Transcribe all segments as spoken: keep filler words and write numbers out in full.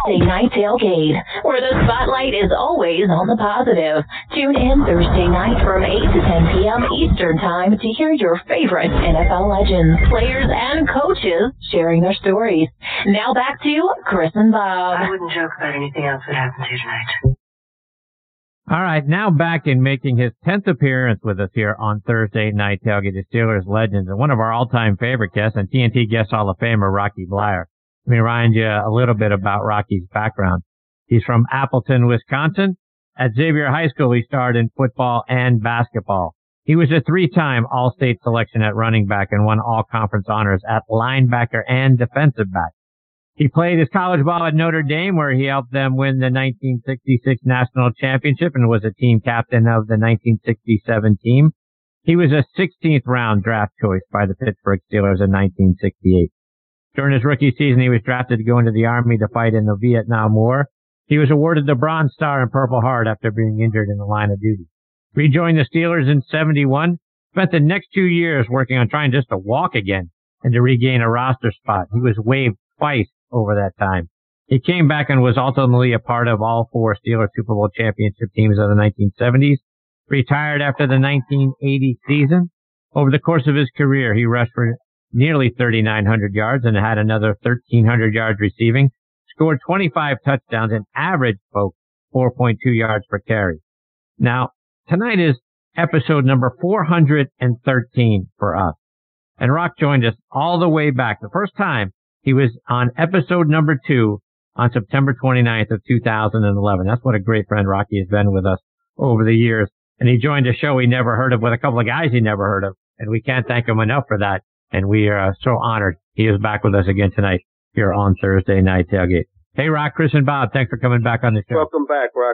Thursday Night Tailgate, where the spotlight is always on the positive. Tune in Thursday night from eight to ten p.m. Eastern Time to hear your favorite N F L legends, players, and coaches sharing their stories. Now back to Chris and Bob. I wouldn't joke about anything else that happens here tonight. All right, now back in making his tenth appearance with us here on Thursday Night Tailgate, the Steelers legends, and one of our all-time favorite guests and T N T Guest Hall of Famer, Rocky Bleier. Let me remind you a little bit about Rocky's background. He's from Appleton, Wisconsin. At Xavier High School, he starred in football and basketball. He was a three-time All-State selection at running back and won all-conference honors at linebacker and defensive back. He played his college ball at Notre Dame, where he helped them win the nineteen sixty-six national championship and was a team captain of the nineteen sixty-seven team. He was a sixteenth round draft choice by the Pittsburgh Steelers in nineteen sixty-eight. During his rookie season, he was drafted to go into the Army to fight in the Vietnam War. He was awarded the Bronze Star and Purple Heart after being injured in the line of duty. Rejoined the Steelers in seventy-one, spent the next two years working on trying just to walk again and to regain a roster spot. He was waived twice over that time. He came back and was ultimately a part of all four Steelers Super Bowl championship teams of the nineteen seventies. Retired after the nineteen eighty season. Over the course of his career, he rushed for nearly thirty-nine hundred yards and had another thirteen hundred yards receiving. Scored twenty-five touchdowns and averaged, folks, four point two yards per carry. Now, tonight is episode number four hundred thirteen for us. And Rock joined us all the way back. The first time he was on episode number two on September twenty-ninth of two thousand eleven. That's what a great friend Rocky has been with us over the years. And he joined a show he never heard of with a couple of guys he never heard of. And we can't thank him enough for that. And we are so honored he is back with us again tonight here on Thursday Night Tailgate. Hey, Rock, Chris, and Bob, thanks for coming back on the show. Welcome back, Rock.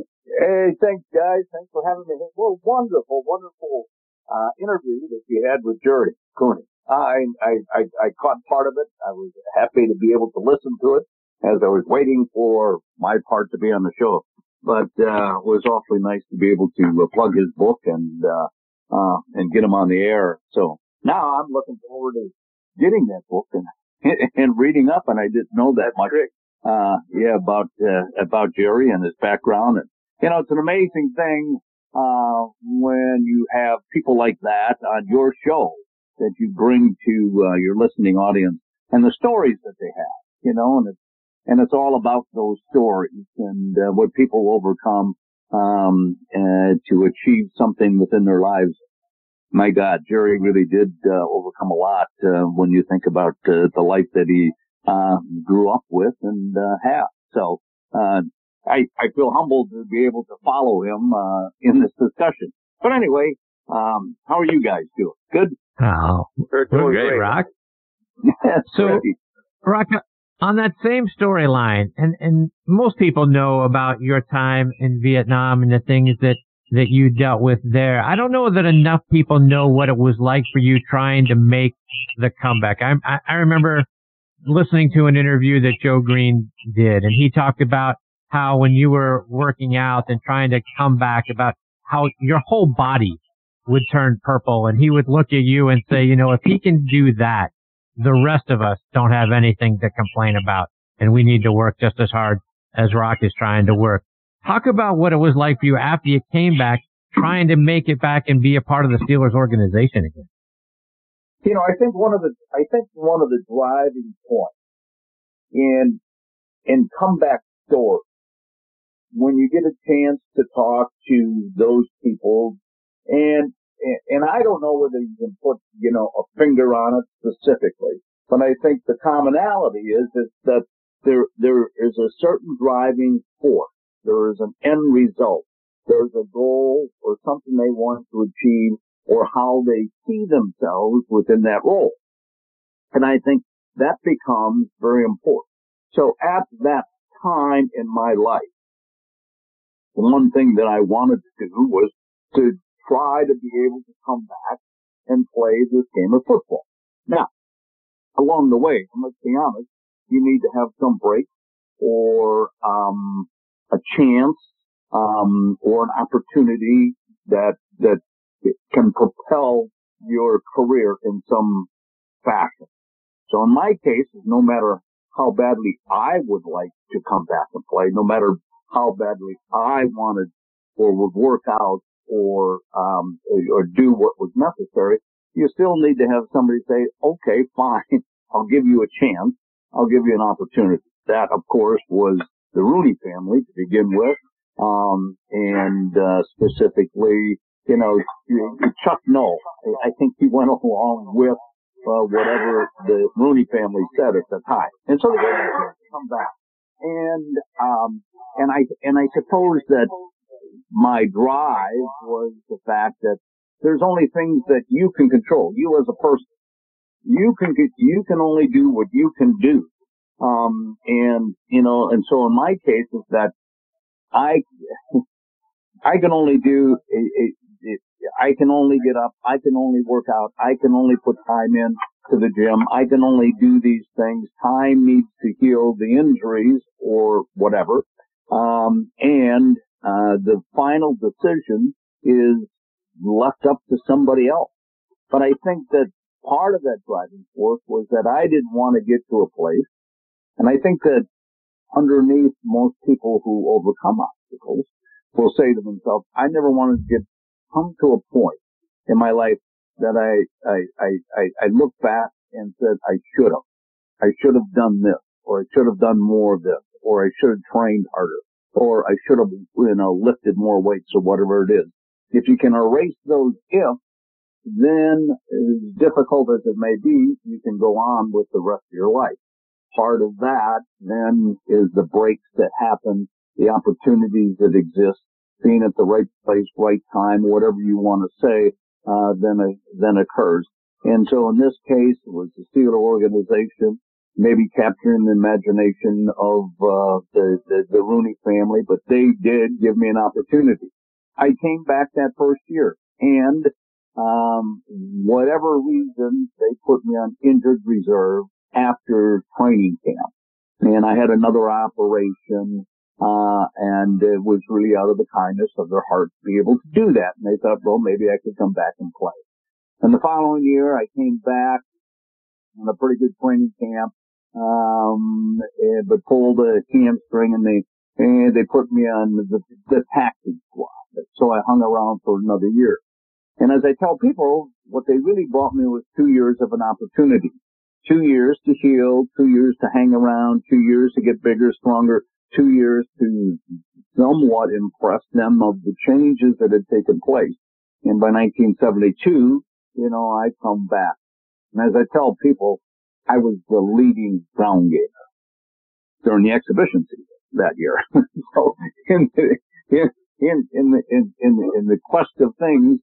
Hey, thanks, guys. Thanks for having me. Well, wonderful, wonderful uh, interview that you had with Jerry Cooney. I, I, I, I caught part of it. I was happy to be able to listen to it as I was waiting for my part to be on the show. But, uh, it was awfully nice to be able to uh, plug his book and, uh, uh, and get him on the air. So now I'm looking forward to getting that book and, and reading up. And I didn't know that much, uh, yeah, about, uh, about Jerry and his background. And, you know, it's an amazing thing, uh, when you have people like that on your show that you bring to uh, your listening audience and the stories that they have, you know, and it's, and it's all about those stories and uh, what people overcome um, uh, to achieve something within their lives. My God, Jerry really did uh, overcome a lot uh, when you think about uh, the life that he uh, grew up with and uh, have. So uh, I, I feel humbled to be able to follow him uh, in this discussion. But anyway, um, how are you guys doing? Good? Oh, we're doing great, great. Rock. That's So, great. Rock, on that same storyline, and, and most people know about your time in Vietnam and the things that, that you dealt with there. I don't know that enough people know what it was like for you trying to make the comeback. I, I, I remember listening to an interview that Joe Green did, and he talked about how when you were working out and trying to come back, about how your whole body would turn purple, and he would look at you and say, you know, if he can do that, the rest of us don't have anything to complain about, and we need to work just as hard as Rock is trying to work. Talk about what it was like for you after you came back, trying to make it back and be a part of the Steelers organization again. You know, I think one of the, I think one of the driving points in, in comeback stories, when you get a chance to talk to those people, and, and I don't know whether you can put, you know, a finger on it specifically, but I think the commonality is, is that there, there is a certain driving force. There is an end result. There's a goal or something they want to achieve or how they see themselves within that role. And I think that becomes very important. So at that time in my life, the one thing that I wanted to do was to try to be able to come back and play this game of football. Now, along the way, and let's be honest, you need to have some break or um a chance um or an opportunity that that can propel your career in some fashion. So in my case, no matter how badly I would like to come back and play, no matter how badly I wanted or would work out or, um, or do what was necessary, you still need to have somebody say, okay, fine, I'll give you a chance. I'll give you an opportunity. That, of course, was the Rooney family to begin with. Um, and, uh, specifically, you know, Chuck Noll. I think he went along with, uh, whatever the Rooney family said at the time. And so they gave me a chance to come back. And, um, and I, and I suppose that my drive was the fact that there's only things that you can control, you as a person. You can, you can only do what you can do. Um, and, you know, and so in my case is that I, I can only do, a, a, a, I can only get up, I can only work out, I can only put time in to the gym, I can only do these things. Time needs to heal the injuries or whatever. Um, and, uh, the final decision is left up to somebody else. But I think that part of that driving force was that I didn't want to get to a place, and I think that underneath most people who overcome obstacles will say to themselves, I never wanted to get come to a point in my life that I, I, I, I, I look back and said, I should have. I should have done this, or I should have done more of this, or I should have trained harder, or I should have, you know, lifted more weights or whatever it is. If you can erase those ifs, then as difficult as it may be, you can go on with the rest of your life. Part of that then is the breaks that happen, the opportunities that exist, being at the right place, right time, whatever you want to say, uh, then, uh, then occurs. And so in this case, it was the Steeler organization, maybe capturing the imagination of, uh, the, the, the Rooney family, but they did give me an opportunity. I came back that first year, and, um, whatever reason, they put me on injured reserve after training camp. And I had another operation, uh, and it was really out of the kindness of their heart to be able to do that. And they thought, well, maybe I could come back and play. And the following year, I came back on a pretty good training camp, um, but pulled a hamstring, and they, and they put me on the, the taxi squad. So I hung around for another year. And as I tell people, what they really bought me was two years of an opportunity. Two years to heal, two years to hang around, two years to get bigger, stronger, two years to somewhat impress them of the changes that had taken place. And by nineteen seventy-two, you know, I come back. And as I tell people, I was the leading ground gainer during the exhibition season that year. So in the, in, in, in the, in, in the, in the quest of things,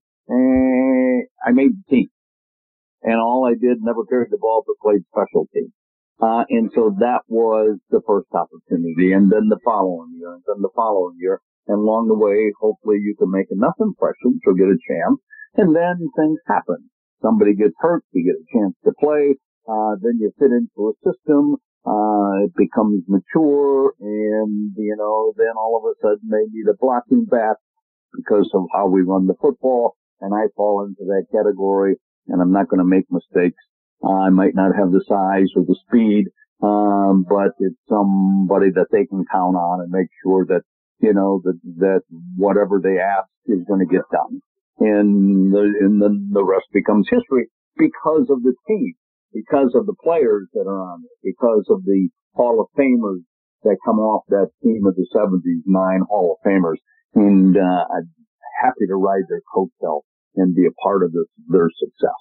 uh, I made the team. And all I did, never carried the ball, but played special teams. Uh, and so that was the first opportunity. And then the following year, and then the following year. And along the way, hopefully you can make enough impressions or get a chance. And then things happen. Somebody gets hurt, you get a chance to play. Uh, then you fit into a system. Uh, it becomes mature. And, you know, then all of a sudden they need a blocking back because of how we run the football. And I fall into that category. And I'm not going to make mistakes. Uh, I might not have the size or the speed, um, but it's somebody that they can count on and make sure that, you know, that, that whatever they ask is going to get done. And, the, and then the rest becomes history because of the team, because of the players that are on it, because of the Hall of Famers that come off that team of the seventies, nine Hall of Famers. And, uh, I'm happy to ride their coattail and be a part of this, their success.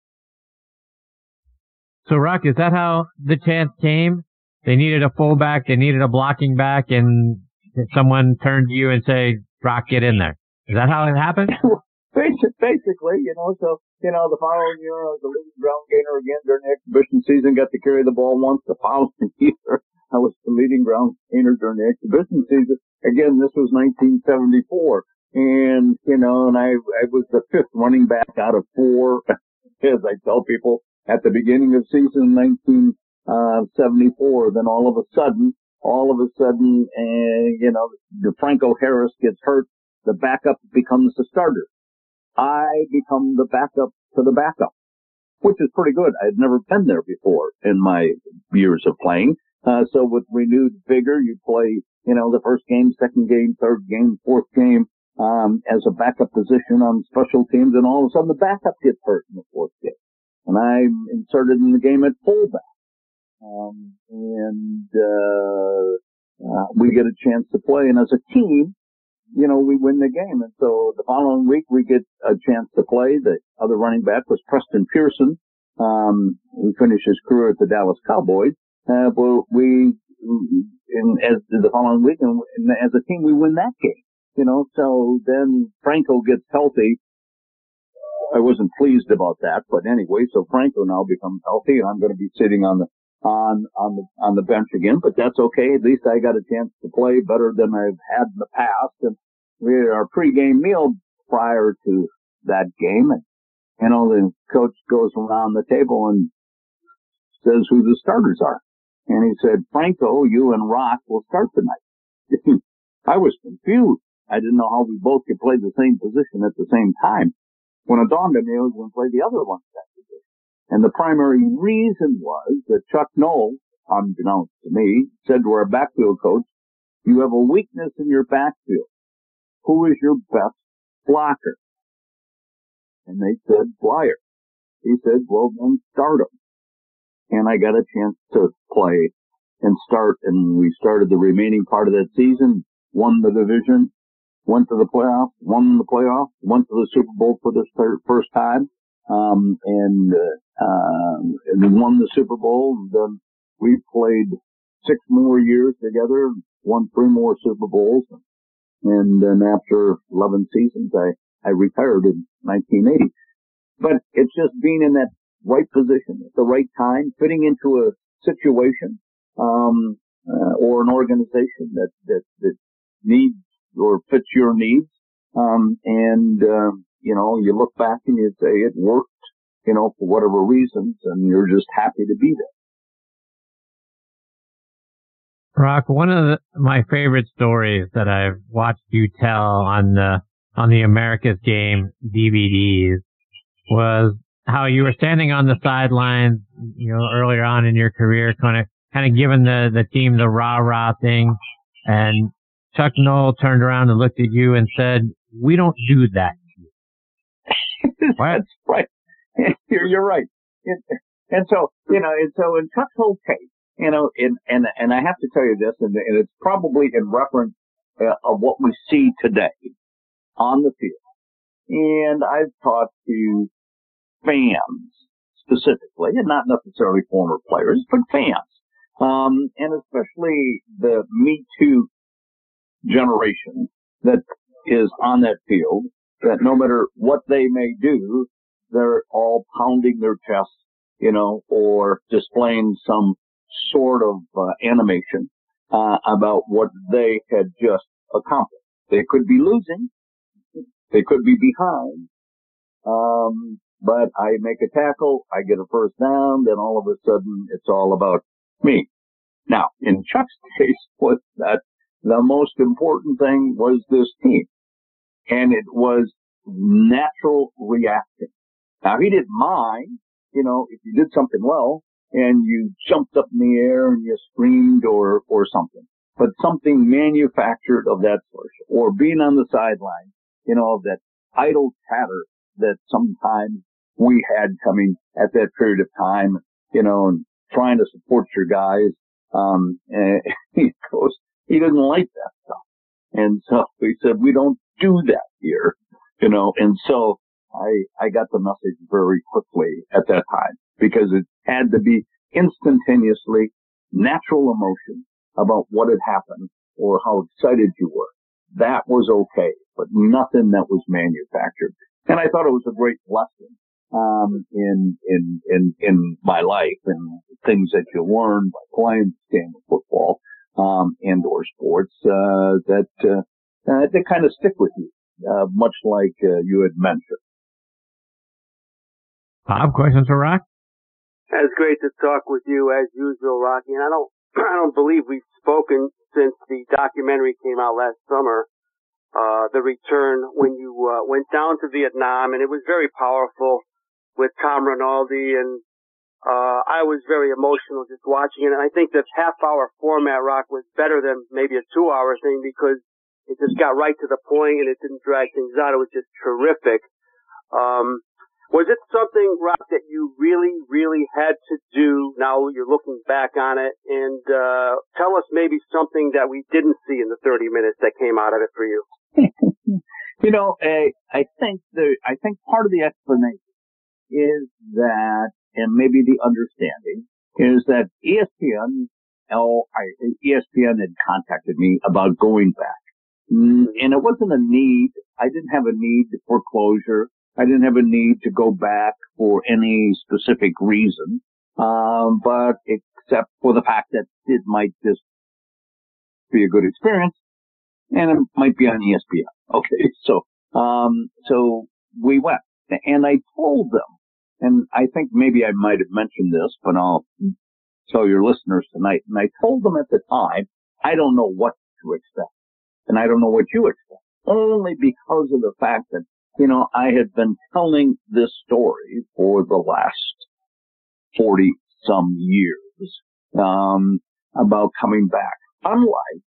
So, Rock, is that how the chance came? They needed a fullback, they needed a blocking back, and someone turned to you and said, Rock, get in there. Is that how it happened? Basically, you know, so, you know, the following year I was the leading ground gainer again during the exhibition season, got to carry the ball once. The following year I was the leading ground gainer during the exhibition season. Again, this was nineteen seventy-four. And, you know, and I, I was the fifth running back out of four, as I tell people, at the beginning of season nineteen seventy-four. Then all of a sudden, all of a sudden, uh, you know, DeFranco Harris gets hurt. The backup becomes the starter. I become the backup to the backup, which is pretty good. I had never been there before in my years of playing. Uh, so with renewed vigor, you play, you know, the first game, second game, third game, fourth game, um, as a backup position on special teams, and all of a sudden the backup gets hurt in the fourth game. And I'm inserted in the game at fullback. Um, and, uh, uh, we get a chance to play. And as a team, you know, we win the game. And so the following week we get a chance to play. The other running back was Preston Pearson. Um, he finished his career at the Dallas Cowboys. Uh, but we, in, as the following week, and, and as a team, we win that game. You know, so then Franco gets healthy. I wasn't pleased about that, but anyway, so Franco now becomes healthy, and I'm going to be sitting on the on on the on the bench again. But that's okay. At least I got a chance to play better than I've had in the past. And we had our pregame meal prior to that game, and you know the coach goes around the table and says who the starters are, and he said, "Franco, you and Rock will start tonight." I was confused. I didn't know how we both could play the same position at the same time. When it dawned on me, I was going to play the other one that position. And the primary reason was that Chuck Noll, unbeknownst to me, said to our backfield coach, "You have a weakness in your backfield. Who is your best blocker?" And they said, "Blyer." He said, "Well, then start him." And I got a chance to play and start, and we started the remaining part of that season, won the division, went to the playoffs, won the playoffs, went to the Super Bowl for the third, first time, um, and, uh, um, and then won the Super Bowl. And then we played six more years together, won three more Super Bowls. And then after eleven seasons, I, I retired in nineteen eighty. But it's just being in that right position at the right time, fitting into a situation, um, uh, or an organization that, that, that needs or fits your needs. Um, and, uh, you know, you look back and you say it worked, you know, for whatever reasons, and you're just happy to be there. Rock, one of the, my favorite stories that I've watched you tell on the, on the America's Game D V Ds was how you were standing on the sidelines, you know, earlier on in your career, kind of, kind of giving the, the team the rah-rah thing, and Chuck Noll turned around and looked at you and said, "We don't do that." That's right. You're, you're right. And so, you know, and so in Chuck's whole case, you know, in, and, and I have to tell you this, and, and it's probably in reference uh, of what we see today on the field. And I've talked to fans specifically, and not necessarily former players, but fans. Um, and especially the Me Too generation that is on that field, that no matter what they may do, they're all pounding their chests, you know, or displaying some sort of uh, animation uh, about what they had just accomplished. They could be losing. They could be behind. Um, but I make a tackle, I get a first down, then all of a sudden it's all about me. Now, in Chuck's case, was that the most important thing was this team. And it was natural reaction. Now, he didn't mind, you know, if you did something well and you jumped up in the air and you screamed or, or something. But something manufactured of that sort, or being on the sideline, you know, of that idle chatter that sometimes we had coming at that period of time, you know, and trying to support your guys. Um, and he goes, he didn't like that stuff. And so he said, "We don't do that here," you know, and so I, I got the message very quickly at that time, because it had to be instantaneously natural emotion about what had happened or how excited you were. That was okay, but nothing that was manufactured. And I thought it was a great lesson, um, in, in, in, in my life, and things that you learn by playing the game of football, um, and or sports, uh, that, uh, uh, they kind of stick with you, uh, much like, uh, you had mentioned. Bob, questions for Rock? It's great to talk with you as usual, Rocky. And I don't, I don't believe we've spoken since the documentary came out last summer. Uh, the return when you, uh, went down to Vietnam, and it was very powerful with Tom Rinaldi and, Uh, I was very emotional just watching it. And I think the half-hour format, Rock, was better than maybe a two-hour thing because it just got right to the point and it didn't drag things out. It was just terrific. Um, was it something, Rock, that you really, really had to do now you're looking back on it? And uh, tell us maybe something that we didn't see in the thirty minutes that came out of it for you. You know, I, I think the I think part of the explanation is that, and maybe the understanding, is that E S P N, oh, I, E S P N had contacted me about going back. And it wasn't a need. I didn't have a need for closure. I didn't have a need to go back for any specific reason, um, but except for the fact that it might just be a good experience, and it might be on E S P N. Okay, so um, so we went, and I told them. And I think maybe I might have mentioned this, but I'll tell your listeners tonight. And I told them at the time, I don't know what to expect. And I don't know what you expect. Only because of the fact that, you know, I had been telling this story for the last forty some years, um, about coming back. Unlike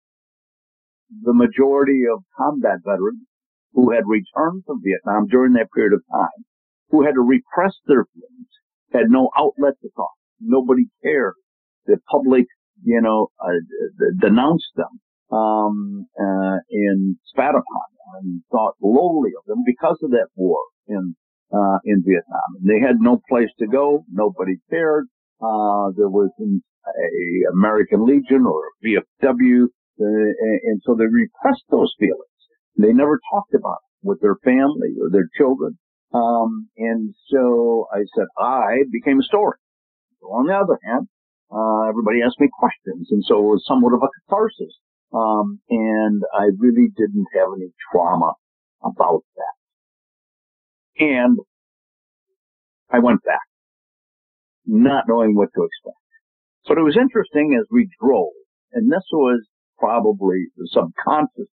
the majority of combat veterans who had returned from Vietnam during that period of time, who had to repress their feelings, had no outlet to talk. Nobody cared. The public, you know, uh, denounced them, um, uh, and spat upon them and thought lowly of them because of that war in, uh, in Vietnam. And they had no place to go. Nobody cared. Uh, there was an a American Legion or a V F W, uh, and so they repressed those feelings. They never talked about it with their family or their children. Um, and so I said, I became a story. So on the other hand, uh, everybody asked me questions. And so it was somewhat of a catharsis. Um, and I really didn't have any trauma about that. And I went back, not knowing what to expect. But it was interesting as we drove, and this was probably the subconscious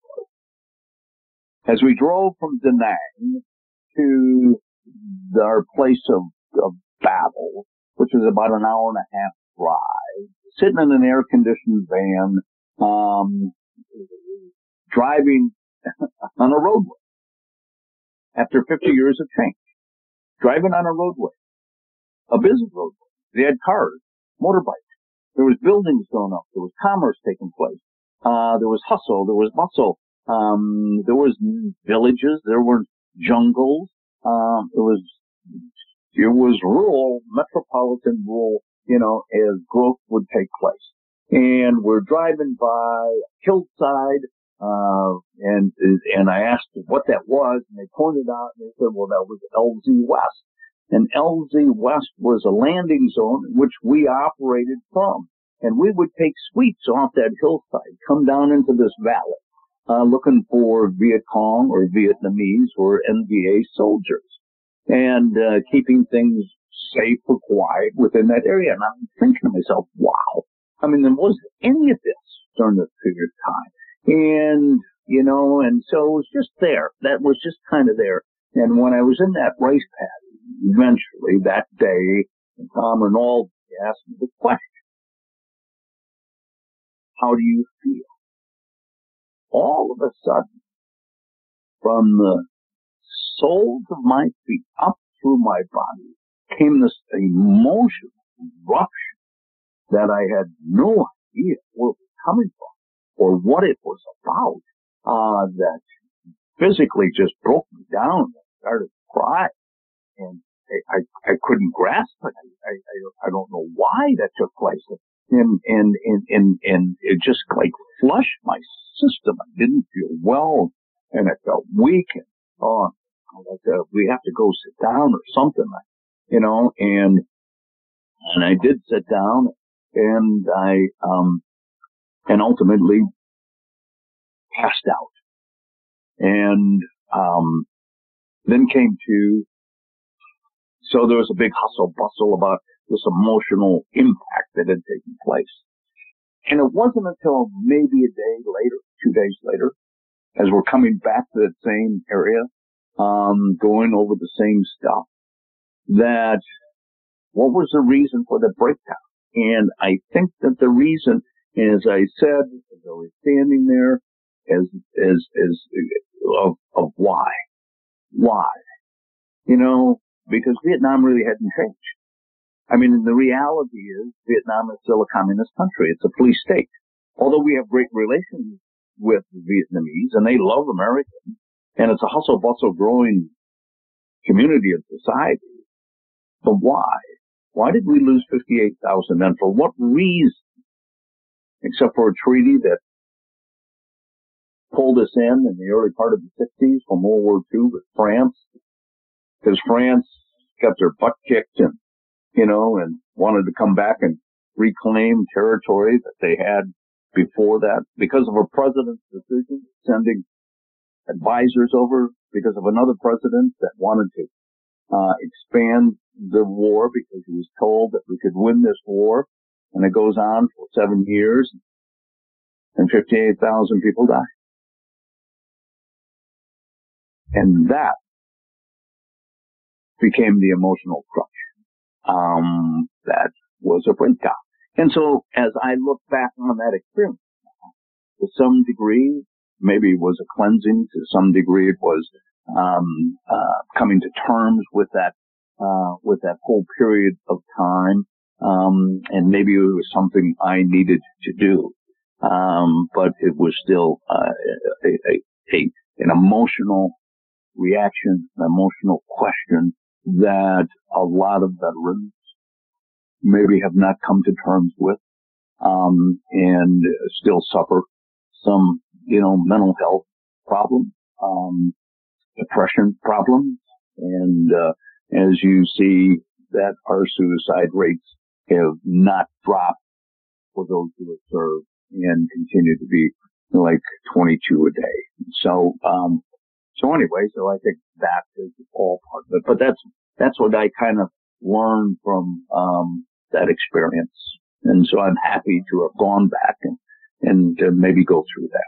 part. As we drove from Da Nang to our place of, of battle, which was about an hour and a half drive, sitting in an air-conditioned van, um, driving on a roadway after fifty years of change, driving on a roadway, a busy roadway. They had cars, motorbikes. There was buildings going up. There was commerce taking place. Uh, there was hustle. There was bustle. Um, there was villages. There were jungles. Um, it was, it was rural, metropolitan rural, you know, as growth would take place. And we're driving by a hillside, uh, and, and I asked what that was, and they pointed out, and they said, well, that was L Z West. And L Z West was a landing zone in which we operated from. And we would take sweeps off that hillside, come down into this valley, uh, looking for Viet Cong or Vietnamese or N V A soldiers, and uh, keeping things safe or quiet within that area. And I'm thinking to myself, wow, I mean, there wasn't any of this during this period of time. And, you know, and so it was just there. That was just kind of there. And when I was in that rice paddy, eventually that day, and Tom Renault asked me the question, how do you feel? All of a sudden, from the soles of my feet up through my body, came this emotional eruption that I had no idea where it was coming from or what it was about, uh, that physically just broke me down and started to cry. And I, I, I couldn't grasp it. I, I, I don't know why that took place. And, and, and, and, and it just like flushed my system. I didn't feel well and I felt weak and, oh, like, uh, we have to go sit down or something, you know, and, and I did sit down and I, um, and ultimately passed out and, um, then came to, so there was a big hustle bustle about this emotional impact that had taken place. And it wasn't until maybe a day later, two days later, as we're coming back to that same area, um, going over the same stuff, that What was the reason for the breakdown? And I think that the reason, as I said, as I was standing there, as, as, as, of, of why. Why? You know, because Vietnam really hadn't changed. I mean, the reality is Vietnam is still a communist country. It's a police state. Although we have great relations with the Vietnamese and they love Americans, and it's a hustle-bustle growing community of society. But why? Why did we lose fifty-eight thousand men? For what reason? Except for a treaty that pulled us in in the early part of the sixties from World War Two with France. Because France got their butt kicked and, you know, and wanted to come back and reclaim territory that they had before that because of a president's decision sending advisors over, because of another president that wanted to uh expand the war because he was told that we could win this war, and it goes on for seven years and fifty-eight thousand people die. And that became the emotional crutch. Um, that was a breakdown. And so as I look back on that experience, to some degree, maybe it was a cleansing, to some degree it was um uh coming to terms with that uh with that whole period of time, um and maybe it was something I needed to do, um but it was still uh, a, a, a an emotional reaction, an emotional question that a lot of veterans maybe have not come to terms with, um and still suffer some, you know, mental health problems, um depression problems, and uh, as you see that our suicide rates have not dropped for those who have served and continue to be like twenty-two a day. So, um, so anyway, so I think that is all part of it. But that's that's what I kind of learned from um, that experience, and so I'm happy to have gone back and and uh, maybe go through that.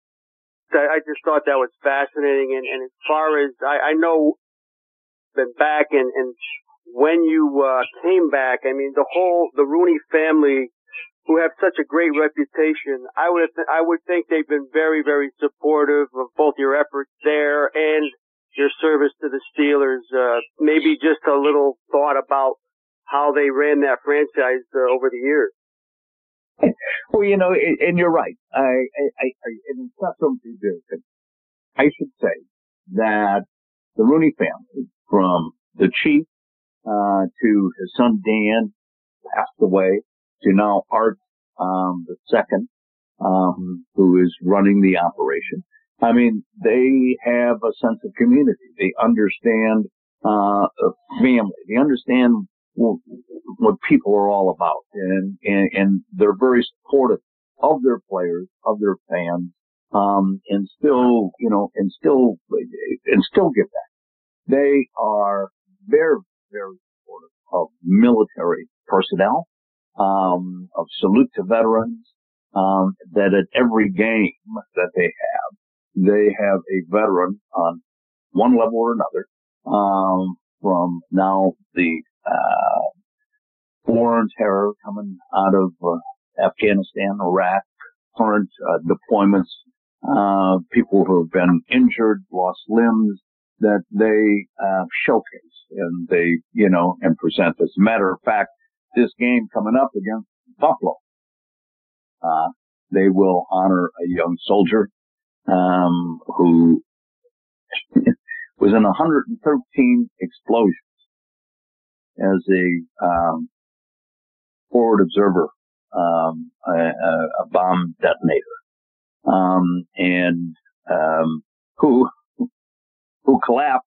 I just thought that was fascinating, and, and as far as I, I know, been back, and, and when you uh, came back, I mean, the whole the Rooney family, who have such a great reputation, I would th- I would think they've been very, very supportive of both your efforts there and your service to the Steelers. Uh, maybe just a little thought about how they ran that franchise uh, over the years. Well, you know, and you're right. I, I, I, and it's not something to do. I should say that the Rooney family, from the chief uh, to his son Dan, passed away, to now Art, um, the second, um, who is running the operation. I mean, they have a sense of community. They understand uh, family. They understand what people are all about, and, and, and they're very supportive of their players, of their fans, um, and still, you know, and still, and still give back. They are very, very supportive of military personnel, um, of salute to veterans, um, that at every game that they have, they have a veteran on one level or another, um, from now the Uh, war and terror coming out of uh, Afghanistan, Iraq, current uh, deployments, uh, people who have been injured, lost limbs, that they uh, showcase and they, you know, and present. As a matter of fact, this game coming up against Buffalo, uh, they will honor a young soldier um, who was in one hundred thirteen explosions as a um, forward observer, um, a, a, a bomb detonator, um, and um, who who collapsed.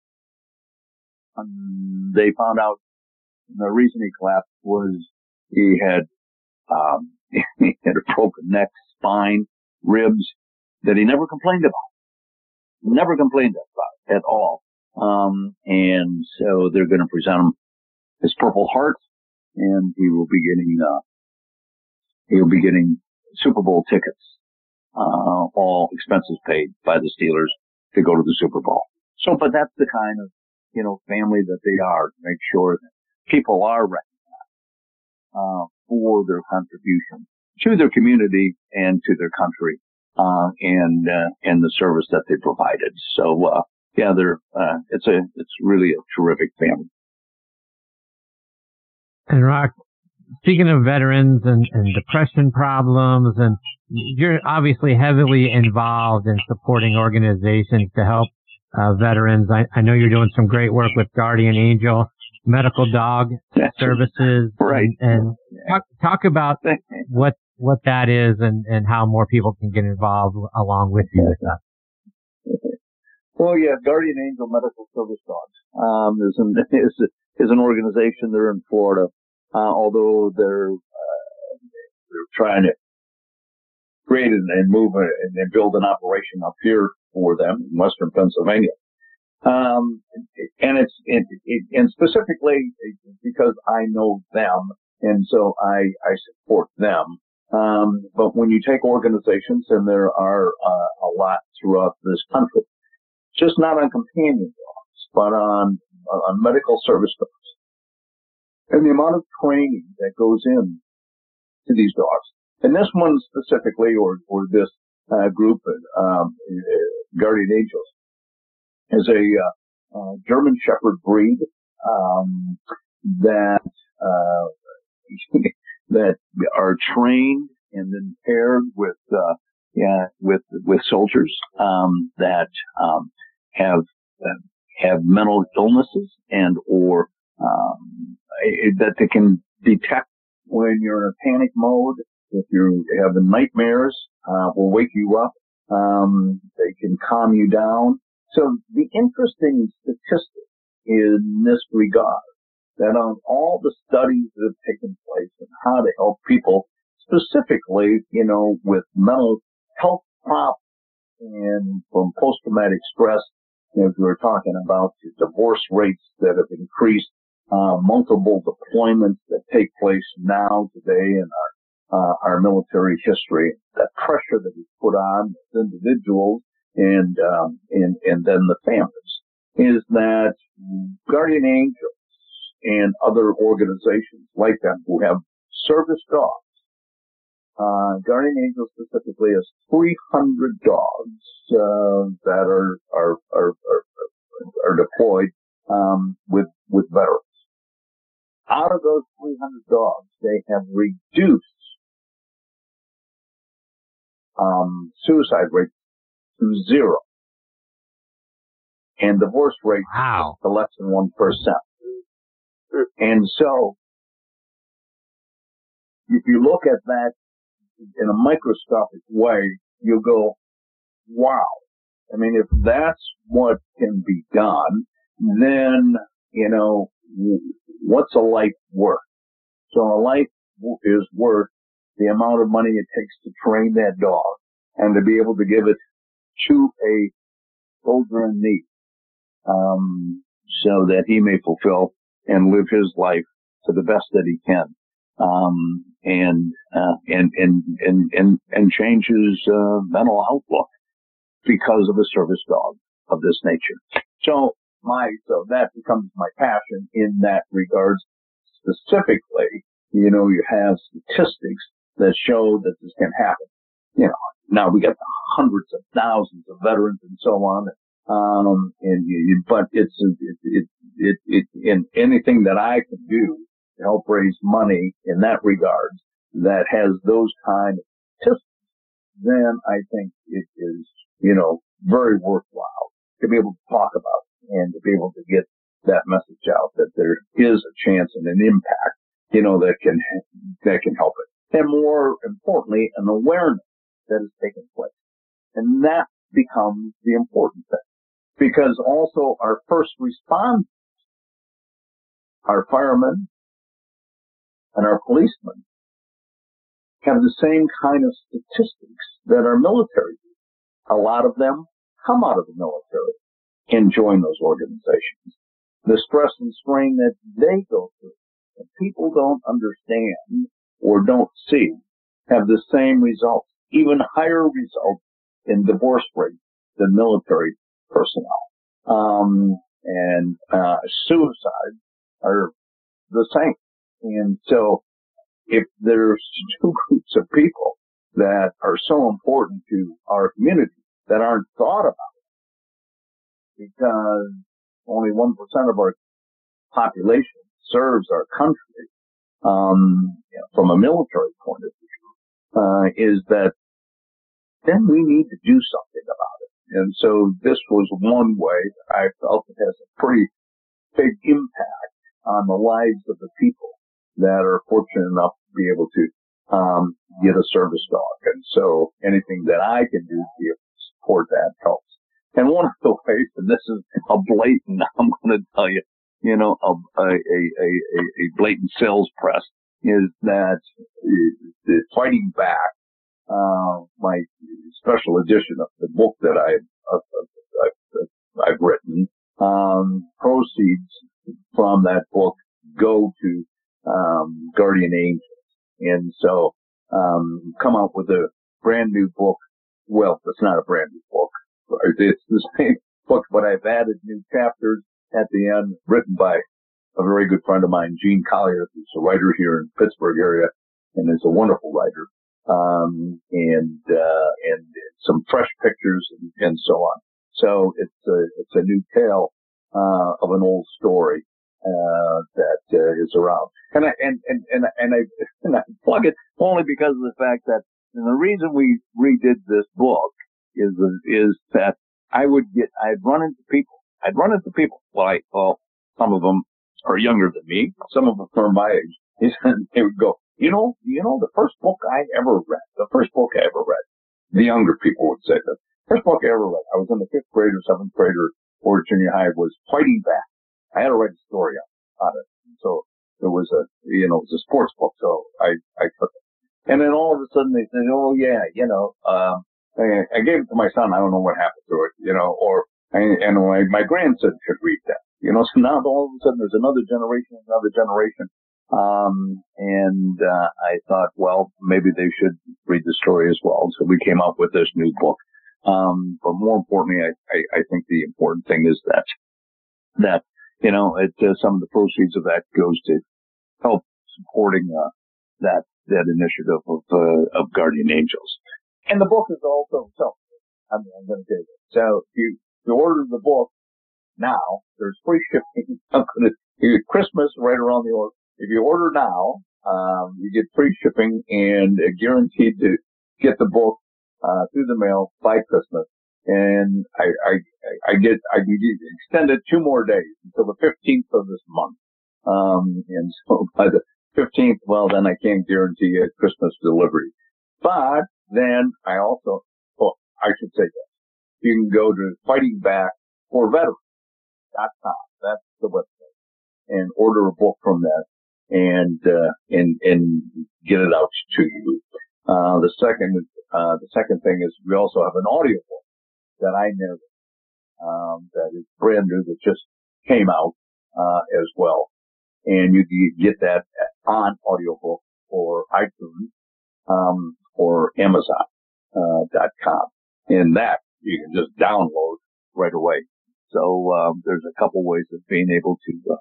And they found out the reason he collapsed was he had um, he had a broken neck, spine, ribs that he never complained about. Never complained about at all. Um, and so they're going to present him his Purple Heart, and he will be getting, uh, he'll be getting Super Bowl tickets, uh, all expenses paid by the Steelers to go to the Super Bowl. So, but that's the kind of, you know, family that they are, to make sure that people are recognized uh, for their contribution to their community and to their country, uh, and uh, and the service that they provided. So, uh, yeah, they're uh, it's a it's really a terrific family. And Rock, speaking of veterans and, and depression problems, and you're obviously heavily involved in supporting organizations to help uh, veterans. I, I know you're doing some great work with Guardian Angel Medical Dog Services, right? And, and talk, talk about what what that is and, and how more people can get involved along with you with that. Well, yeah, Guardian Angel Medical Service Dogs um, is an is is an organization. They're in Florida. Uh, although they're, uh, they're trying to create and, and move a, and build an operation up here for them in Western Pennsylvania. Um, and it's, it, it, and specifically because I know them and so I, I support them. Um, but when you take organizations, and there are, uh, a lot throughout this country, just not on companion dogs, but on, on medical service dogs. And the amount of training that goes in to these dogs. And this one specifically, or, or this, uh, group, um, Guardian Angels, is a, uh, uh, German Shepherd breed, um, that, uh, that are trained and then paired with, uh, yeah, with, with soldiers, um, that, um, have, uh, have mental illnesses and or, um, that they can detect when you're in a panic mode. If you have nightmares, uh, will wake you up. Um, they can calm you down. So the interesting statistic in this regard, that on all the studies that have taken place and how to help people specifically, you know, with mental health problems and from post-traumatic stress, you know, we were talking about the divorce rates that have increased, uh, multiple deployments that take place now today in our, uh, our military history, that pressure that is put on individuals and, um, and, and then the families, is that Guardian Angels and other organizations like them who have service dogs, uh, Guardian Angels specifically has three hundred dogs, uh, that are, are, are, are, are deployed, um, with, with veterans. Out of those three hundred dogs, they have reduced um, suicide rates to zero, and divorce rates wow. to less than one percent. And so, if you look at that in a microscopic way, you'll go, "Wow!" I mean, if that's what can be done, then you know. What's a life worth? So a life is worth the amount of money it takes to train that dog and to be able to give it to a soldier in need, um, so that he may fulfill and live his life to the best that he can, um, and, uh, and, and, and, and, and change his, uh, mental outlook because of a service dog of this nature. So, My, so that becomes my passion in that regards. Specifically, you know, you have statistics that show that this can happen. You know, now we got hundreds of thousands of veterans and so on. Um, and, but it's, it, it, it, it, in anything that I can do to help raise money in that regard that has those kind of statistics, then I think it is, you know, very worthwhile to be able to talk about and to be able to get that message out that there is a chance and an impact, you know, that can, that can help it. And more importantly, an awareness that is taking place. And that becomes the important thing. Because also our first responders, our firemen and our policemen have the same kind of statistics that our military do. A lot of them come out of the military and join those organizations. The stress and strain that they go through, that people don't understand or don't see, have the same results, even higher results in divorce rates than military personnel. Um, and uh, suicide are the same. And so if there's two groups of people that are so important to our community that aren't thought about because only one percent of our population serves our country, um, you know, from a military point of view, uh, is that then we need to do something about it. And so this was one way that I felt it has a pretty big impact on the lives of the people that are fortunate enough to be able to um get a service dog. And so anything that I can do to be able to support that helps. And one of the ways, and this is a blatant, I'm going to tell you, you know, a, a, a, a, a blatant sales press, is that the Fighting Back, uh, my special edition of the book that I've, I've, I've written, um, proceeds from that book go to um, Guardian Angels. And so um, come out with a brand new book. Well, it's not a brand new book. It's the same book, but I've added new chapters at the end, written by a very good friend of mine, Gene Collier, who's a writer here in the Pittsburgh area and is a wonderful writer. Um, and, uh, and some fresh pictures and, and so on. So it's a, it's a new tale, uh, of an old story, uh, that, uh, is around. And I, and, and, and, and I, and I plug it only because of the fact that, and the reason we redid this book is, is that I would get, I'd run into people, I'd run into people, well, I, well, some of them are younger than me, some of them are my age. They would go, you know, you know, the first book I ever read, the first book I ever read, the younger people would say that, first book I ever read, I was in the fifth grade or seventh grade or, or junior high, was Fighting Back. I had to write a story on, on it. So there was a, you know, it was a sports book, so I, I took it. And then all of a sudden they said, oh yeah, you know, um, I, I gave it to my son, I don't know what happened to it, you know, or, and my, my grandson should read that. You know, so now all of a sudden there's another generation, another generation. Um, and, uh, I thought, well, maybe they should read the story as well. So we came up with this new book. Um, but more importantly, I, I, I think the important thing is that, that, you know, it, uh, some of the proceeds of that goes to help supporting, uh, that, that initiative of, uh, of Guardian Angels. And the book is also, so, I mean, I'm going to do this. So if you, if you order the book now, there's free shipping. I'm going to, you get Christmas right around the order. If you order now, um, you get free shipping and uh, guaranteed to get the book, uh, through the mail by Christmas. And I, I, I get, I get extended two more days until the fifteenth of this month. Um, and so by the fifteenth, well, then I can't guarantee a Christmas delivery. But then I also, well, I should say this. You can go to Fighting Back for Veterans dot com. That's the website. And order a book from that. And, uh, and, and get it out to you. Uh, the second, uh, the second thing is we also have an audio book that I narrate, um, that is brand new, that just came out, uh, as well. And you can get that on audiobook or iTunes, um, or Amazon, uh, dot com. And that you can just download right away. So, um, there's a couple ways of being able to, uh,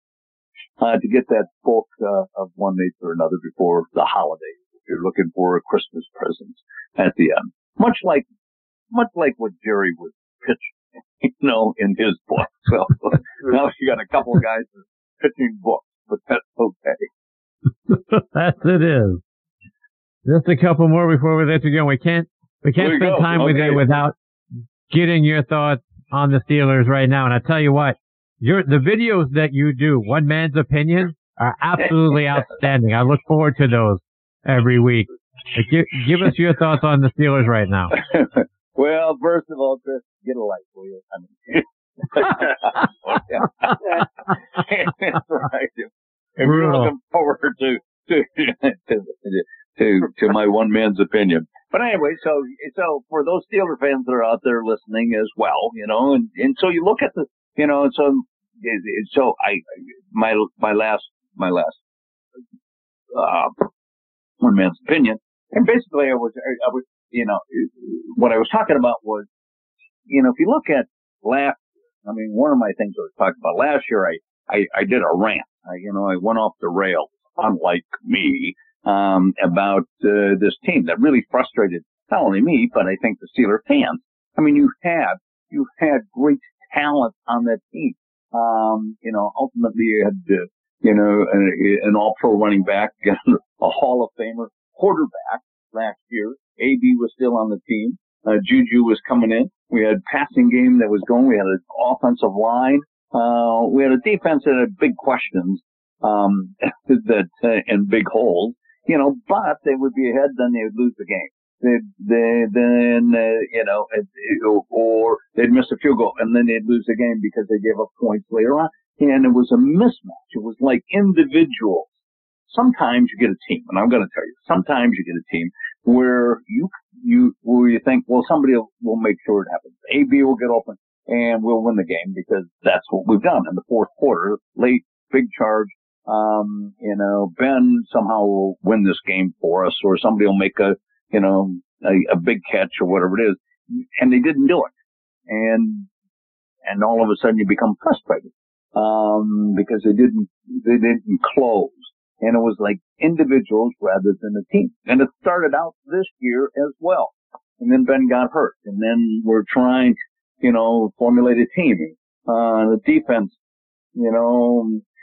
Uh, to get that book, uh, of one nature or another before the holidays, if you're looking for a Christmas present at the end. Much like, much like what Jerry was pitching, you know, in his book. So, now you got a couple of guys pitching books, but that's okay. That's it is. Just a couple more before we let you go. We can't, we can't spend go. time okay. with you without getting your thoughts on the Steelers right now. And I tell you what, Your, the videos that you do, One Man's Opinion, are absolutely outstanding. I look forward to those every week. Give, give us your thoughts on the Steelers right now. Well, first of all, Chris, get a life, will you? I mean, that's right. If you're looking forward to to, to to to my one man's opinion. But anyway, so so for those Steeler fans that are out there listening as well, you know, and and so you look at the. You know, so, so I, my, my last, my last, uh, one man's opinion. And basically I was, I, I was, you know, what I was talking about was, you know, if you look at last, I mean, one of my things I was talking about last year, I, I, I did a rant I, you know, I went off the rails, unlike me, um, about uh, this team that really frustrated not only me, but I think the Steeler fans. I mean, you had, you had great talent on that team. Um, you know, ultimately you had, uh, you know, an, an all-pro running back, a Hall of Famer quarterback last year. A B was still on the team. Uh, Juju was coming in. We had passing game that was going. We had an offensive line. Uh, we had a defense that had big questions, um, that, uh, and big holes, you know, but they would be ahead, then they would lose the game. They'd, they, then, uh, you know, it, it, or they'd miss a field goal and then they'd lose the game because they gave up points later on. And it was a mismatch. It was like individuals. Sometimes you get a team, and I'm going to tell you, sometimes you get a team where you, you, where you think, well, somebody will, will make sure it happens. A B will get open and we'll win the game because that's what we've done in the fourth quarter. Late, big charge. Um, you know, Ben somehow will win this game for us, or somebody will make a, you know, a, a big catch or whatever it is. And they didn't do it. And, and all of a sudden you become frustrated, um, because they didn't, they didn't close. And it was like individuals rather than a team. And it started out this year as well. And then Ben got hurt. And then we're trying to, you know, formulate a team. Uh, the defense, you know,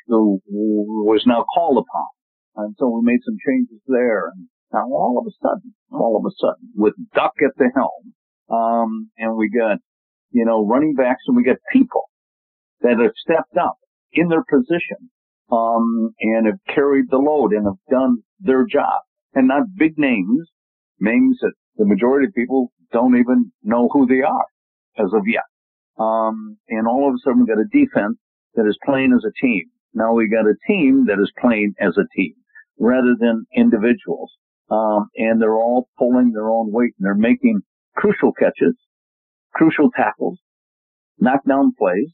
was now called upon. And so we made some changes there. And now all of a sudden, all of a sudden, with Duck at the helm, um, and we got, you know, running backs and we got people that have stepped up in their position. Um, and have carried the load and have done their job. And not big names, names that the majority of people don't even know who they are as of yet. Um, and all of a sudden we got a defense that is playing as a team. Now we got a team that is playing as a team rather than individuals. Um, and they're all pulling their own weight and they're making crucial catches, crucial tackles, knockdown plays,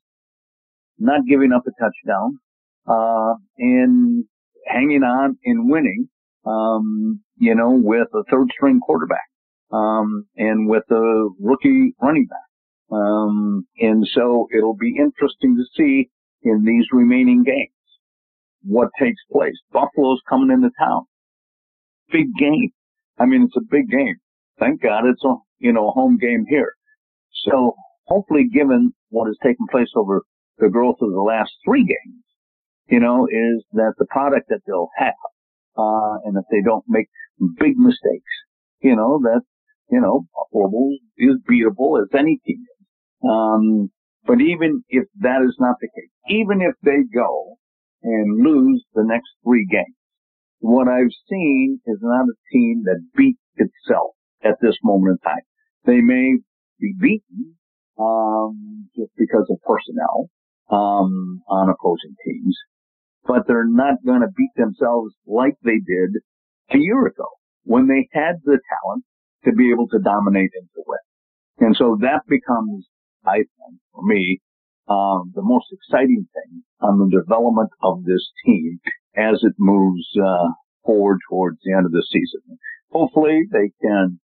not giving up a touchdown. Uh, and hanging on and winning, um, you know, with a third string quarterback, um, and with a rookie running back. Um, and so it'll be interesting to see in these remaining games what takes place. Buffalo's coming into town. Big game. I mean, it's a big game. Thank God it's a, you know, a home game here. So hopefully, given what has taken place over the growth of the last three games, you know, is that the product that they'll have, uh, and if they don't make big mistakes, you know, that, you know, Buffalo is beatable as any team is. Um, but even if that is not the case, even if they go and lose the next three games, what I've seen is not a team that beats itself at this moment in time. They may be beaten, um, just because of personnel, um, on opposing teams. But they're not going to beat themselves like they did a year ago when they had the talent to be able to dominate and to win. And so that becomes, I think, for me, um, the most exciting thing on the development of this team as it moves uh, forward towards the end of the season. Hopefully they can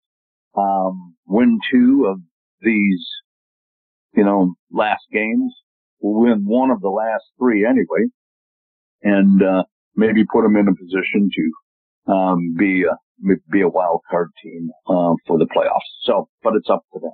um, win two of these, you know, last games. We'll win one of the last three anyway. And, uh, maybe put them in a position to, um, be a, be a wild card team, uh, for the playoffs. So, but it's up to them.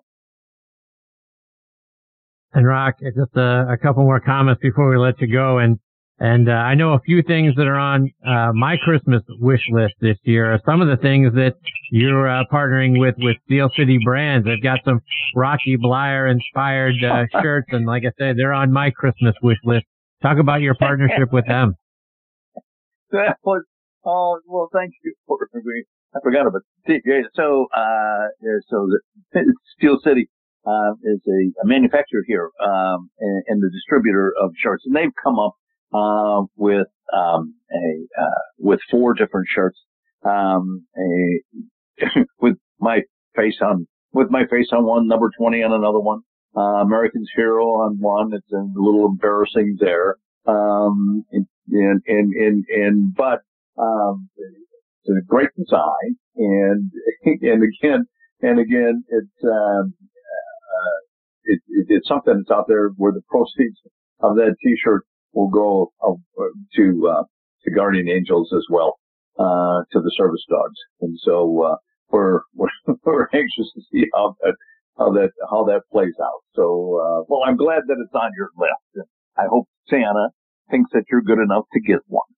And Rock, just a, a couple more comments before we let you go. And, and, uh, I know a few things that are on, uh, my Christmas wish list this year are some of the things that you're, uh, partnering with, with Steel City Brands. They've got some Rocky Bleier inspired, uh, shirts. And like I said, they're on my Christmas wish list. Talk about your partnership with them. That was, oh, well, thank you for me. I forgot about it. So, uh, so the, Steel City, uh, is a, a manufacturer here, um, and, and the distributor of shirts. And they've come up, uh, with, um, a, uh, with four different shirts, um, a, with my face on, with my face on one, number twenty on another one. Uh, American's Hero on one. It's a little embarrassing there. Um, and, and, and, and, and but, um, it's a great design. And, and again, and again, it's, um, uh, it, it, it's something that's out there where the proceeds of that t-shirt will go uh, to uh, to Guardian Angels as well, uh, to the service dogs, and so uh, we're, we're we're anxious to see how that how that how that plays out. So, uh, well, I'm glad that it's on your list. I hope Santa thinks that you're good enough to get one.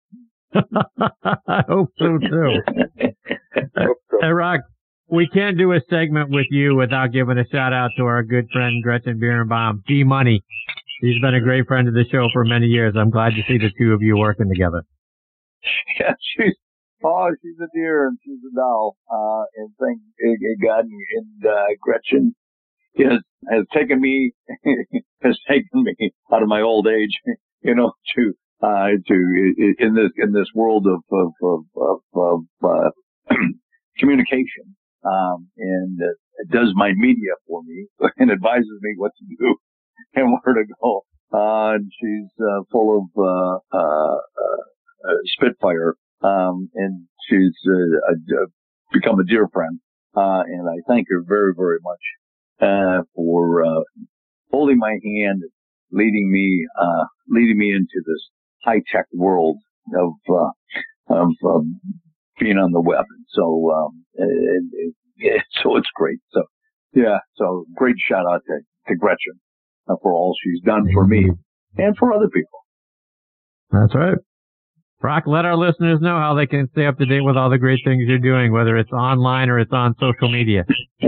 I hope so too. Hey, Rock, we can't do a segment with you without giving a shout out to our good friend Gretchen Birnbaum, D Money. She's been a great friend of the show for many years. I'm glad to see the two of you working together. Yeah, she's oh, she's a dear and she's a doll. Uh, and thank God, and uh, Gretchen has has taken me has taken me out of my old age, you know, to uh to in this in this world of of of, of, of uh, communication. Um, and uh, it does my media for me and advises me what to do and where to go. Uh, and she's uh, full of uh, uh, uh, spitfire, um, and she's uh, uh, become a dear friend. Uh, and I thank her very, very much uh, for uh, holding my hand, leading me, uh, leading me into this high-tech world of uh, of um, being on the web. And so, um, it, it, yeah, so it's great. So, yeah, so great shout out to, to Gretchen uh, for all she's done for me and for other people. That's right. Rock, let our listeners know how they can stay up to date with all the great things you're doing, whether it's online or it's on social media.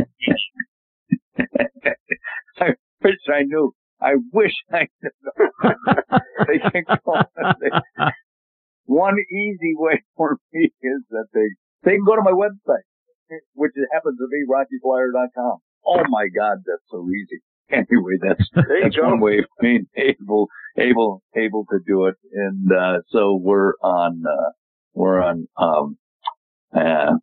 I wish I knew. I wish I knew. They can call they, one easy way for me is that they, they can go to my website, which happens to be rocky blyer dot com. Oh my God, that's so easy. Anyway, that's, that's one way of being able, able, able to do it. And, uh, so we're on, uh, we're on, um, uh,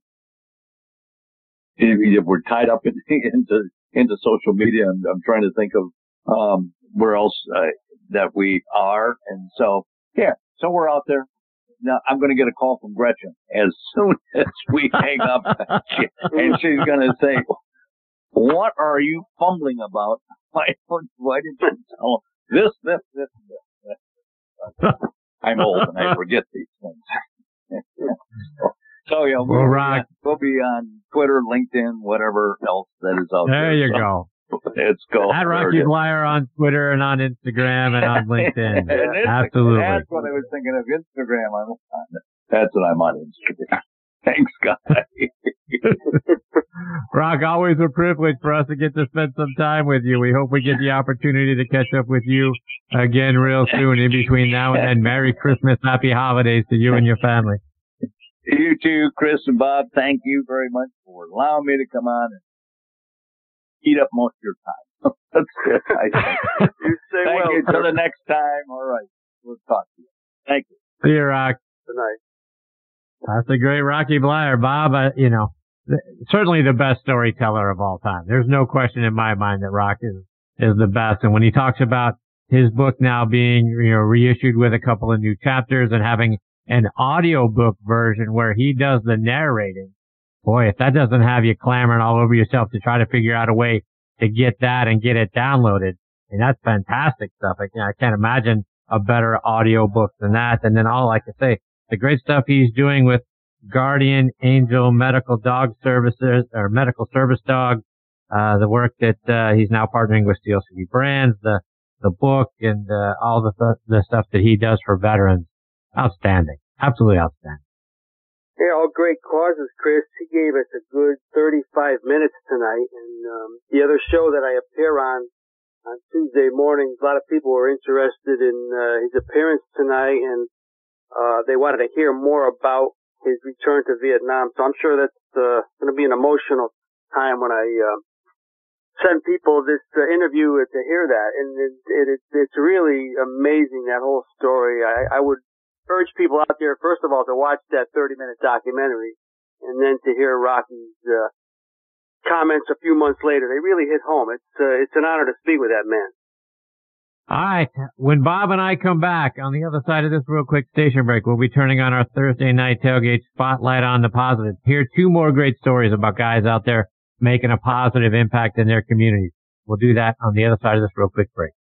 we're tied up in, into, into social media, and I'm trying to think of, um, where else, uh, that we are. And so, yeah, so we're out there. Now, I'm going to get a call from Gretchen as soon as we hang up, and she's going to say, what are you fumbling about? Why, why didn't you tell this, this, this, this, this? I'm old and I forget these things. So, yeah, we'll, Rock. we'll be on Twitter, LinkedIn, whatever else that is out there. There you so, go. Let's go. At Rocky Blyer on Twitter and on Instagram and on LinkedIn. and Absolutely. That's what I was thinking of. Instagram. I'm on. That's what I'm on Instagram. Thanks, guys. Rock, always a privilege for us to get to spend some time with you. We hope we get the opportunity to catch up with you again real soon. In between now and then, Merry Christmas, Happy Holidays to you and your family. You too, Chris and Bob. Thank you very much for allowing me to come on and eat up most of your time. That's it. I think. You say Thank well. you. Till the next time. All right. We'll talk to you. Thank you. See you, Rock. Good night. That's a great Rocky Blyer. Bob, uh, you know, th- certainly the best storyteller of all time. There's no question in my mind that Rock is, is the best. And when he talks about his book now being, you know, reissued with a couple of new chapters and having an audiobook version where he does the narrating, boy, if that doesn't have you clamoring all over yourself to try to figure out a way to get that and get it downloaded, and that's fantastic stuff. I, you know, I can't imagine a better audiobook than that. And then all, like I say, the great stuff he's doing with Guardian Angel Medical Dog Services, or Medical Service Dog, uh, the work that, uh, he's now partnering with Steel City Brands, the, the book, and, uh, all the, th- the stuff that he does for veterans. Outstanding. Absolutely outstanding. Yeah, all great causes, Chris. He gave us a good thirty-five minutes tonight. And um, the other show that I appear on, on Tuesday mornings, a lot of people were interested in uh, his appearance tonight, and uh, they wanted to hear more about his return to Vietnam. So I'm sure that's uh, going to be an emotional time when I uh, send people this uh, interview to hear that. And it, it, it, it's really amazing, that whole story. I, I would urge people out there, first of all, to watch that thirty-minute documentary, and then to hear Rocky's uh, comments a few months later. They really hit home. It's uh, it's an honor to speak with that man. All right. When Bob and I come back on the other side of this real quick station break, we'll be turning on our Thursday night tailgate spotlight on the positive. Hear two more great stories about guys out there making a positive impact in their communities. We'll do that on the other side of this real quick break.